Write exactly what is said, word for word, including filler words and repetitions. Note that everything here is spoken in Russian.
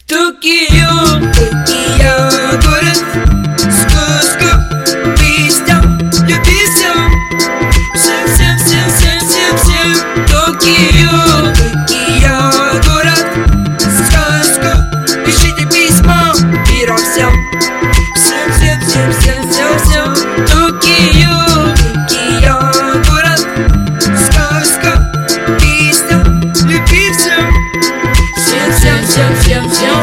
Токио, Токио, город, ску-ску, песня, люби всем, всем, всем, всем, всем, всем, всем. Токио, Токио, город, ску-ску, пишите письма, мира всем, всем, всем, всем, всем, всем, всем. Токио, Токио, город, ску-ску, песня, люби всем, всем, всем, всем, всем, всем.